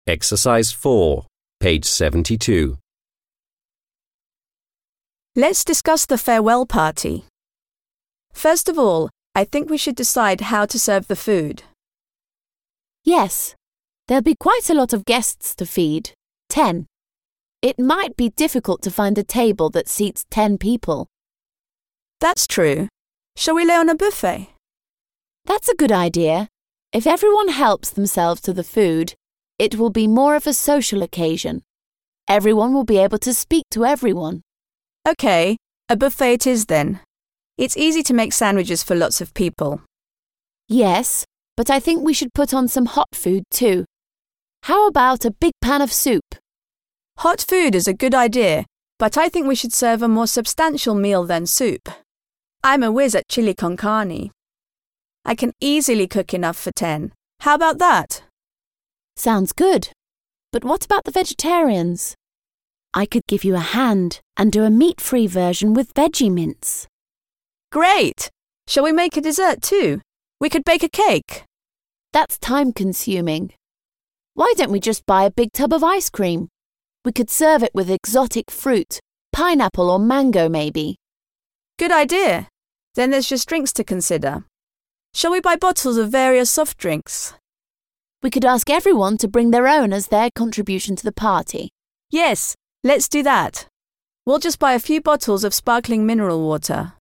Exercise 4, page 72. Let's discuss the farewell party. First of all, I think we should decide how to serve the food. Yes, there'll be quite a lot of guests to feed, 10. It might be difficult to find a table that seats 10 people. That's true. Shall we lay on a buffet? That's a good idea. If everyone helps themselves to the food, it will be more of a social occasion. Everyone will be able to speak to everyone. Okay, a buffet it is then. It's easy to make sandwiches for lots of people. Yes, but I think we should put on some hot food too. How about a big pan of soup? Hot food is a good idea, but I think we should serve a more substantial meal than soup. I'm a whiz at chili con carne. I can easily cook enough for 10. How about that? Sounds good. But what about the vegetarians? I could give you a hand and do a meat-free version with veggie mince. Great! Shall we make a dessert too? We could bake a cake. That's time-consuming. Why don't we just buy a big tub of ice cream? We could serve it with exotic fruit, pineapple or mango maybe. Good idea. Then there's just drinks to consider. Shall we buy bottles of various soft drinks? We could ask everyone to bring their own as their contribution to the party. Yes, let's do that. We'll just buy a few bottles of sparkling mineral water.